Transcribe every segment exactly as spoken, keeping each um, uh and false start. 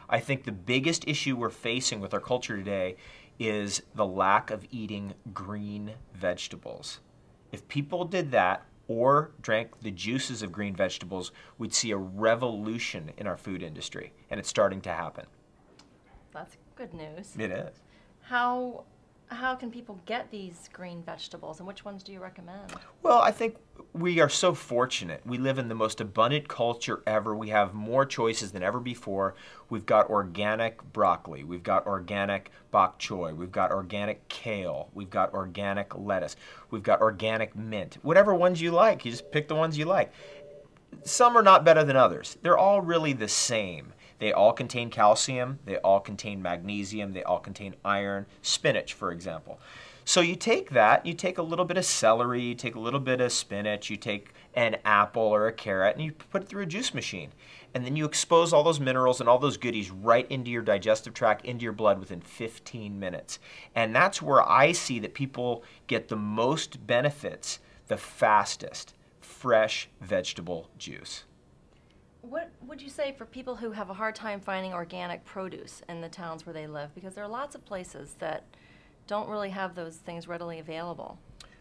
I think the biggest issue we're facing with our culture today is the lack of eating green vegetables. If people did that or drank the juices of green vegetables, we'd see a revolution in our food industry, and it's starting to happen. That's good news. It is. How, how can people get these green vegetables, and which ones do you recommend? Well, I think we are so fortunate. We live in the most abundant culture ever. We have more choices than ever before. We've got organic broccoli. We've got organic bok choy. We've got organic kale. We've got organic lettuce. We've got organic mint. Whatever ones you like, you just pick the ones you like. Some are not better than others. They're all really the same. They all contain calcium, they all contain magnesium, they all contain iron, spinach, for example. So you take that, you take a little bit of celery, you take a little bit of spinach, you take an apple or a carrot, and you put it through a juice machine. And then you expose all those minerals and all those goodies right into your digestive tract, into your blood within fifteen minutes. And that's where I see that people get the most benefits the fastest: fresh vegetable juice. What would you say for people who have a hard time finding organic produce in the towns where they live? Because there are lots of places that don't really have those things readily available.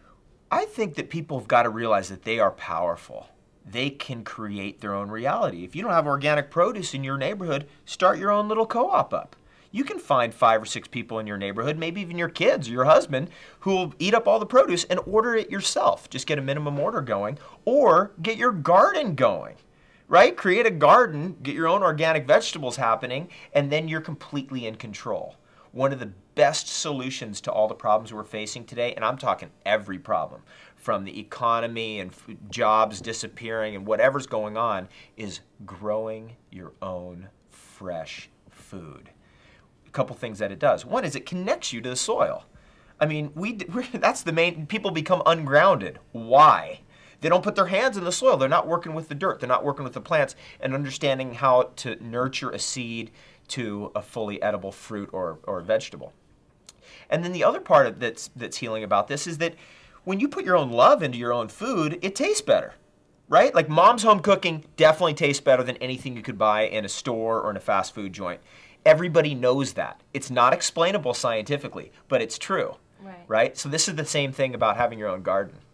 I think that people have got to realize that they are powerful. They can create their own reality. If you don't have organic produce in your neighborhood, start your own little co-op up. You can find five or six people in your neighborhood, maybe even your kids or your husband, who will eat up all the produce and order it yourself. Just get a minimum order going, or get your garden going. Right? Create a garden, get your own organic vegetables happening, and then you're completely in control. One of the best solutions to all the problems we're facing today, and I'm talking every problem, from the economy and jobs disappearing and whatever's going on, is growing your own fresh food. A couple things that it does. One is it connects you to the soil. I mean, we that's the main, people become ungrounded. Why? They don't put their hands in the soil. They're not working with the dirt. They're not working with the plants and understanding how to nurture a seed to a fully edible fruit or, or vegetable. And then the other part of that's, that's healing about this is that when you put your own love into your own food, it tastes better, right? Like mom's home cooking definitely tastes better than anything you could buy in a store or in a fast food joint. Everybody knows that. It's not explainable scientifically, but it's true, Right. right? So this is the same thing about having your own garden.